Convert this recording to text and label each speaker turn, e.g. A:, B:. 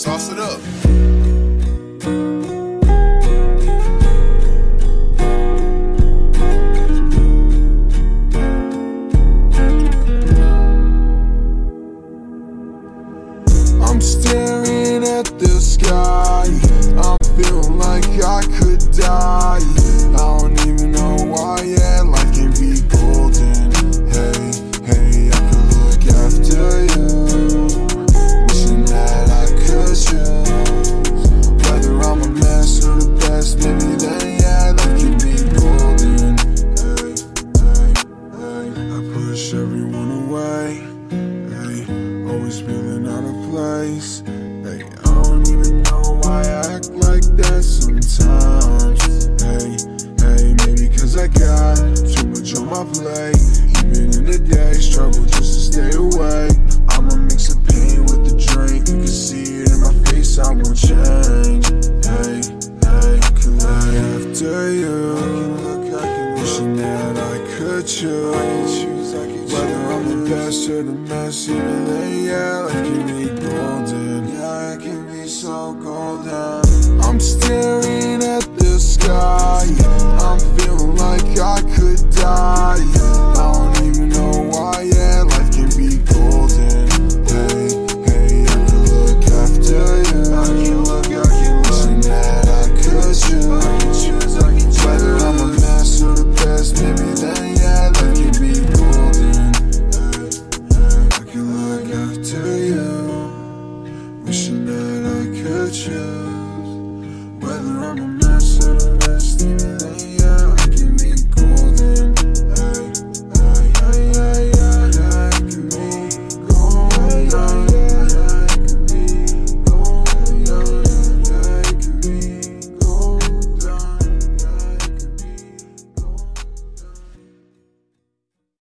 A: Sauce it up.
B: I'm staring at the sky. I'm feeling like I could die. I don't even know why, yeah, life can be golden. Hey, hey, I could look after you, wishing that I could choose whether I'm a mess or the best. Maybe then, yeah, life can be golden. Hey, hey, hey, I push everyone away. Hey, always feeling out of place. Hey, I don't even know why I act like that sometimes. Hey, hey, maybe cause I got too much on my plate. Even in the day, struggle just to stay awake. I'ma mix the pain with the drink. You can see it in my face, I won't change. Hey, hey, I can look after you, wishing that I could choose whether I'm the best or the mess. Even then, yeah, life can be golden. Yeah, it can be so golden. I'm staring at the sky. I'm feeling like I could die. I don't even know why, yeah, life can be golden. Hey, hey, I can look after you. Wishing that I could choose whether I'm a mess or the best. Maybe then, yeah, life can be golden. I can look after you, wishing that I could choose whether I'm a mess or the best. Even then,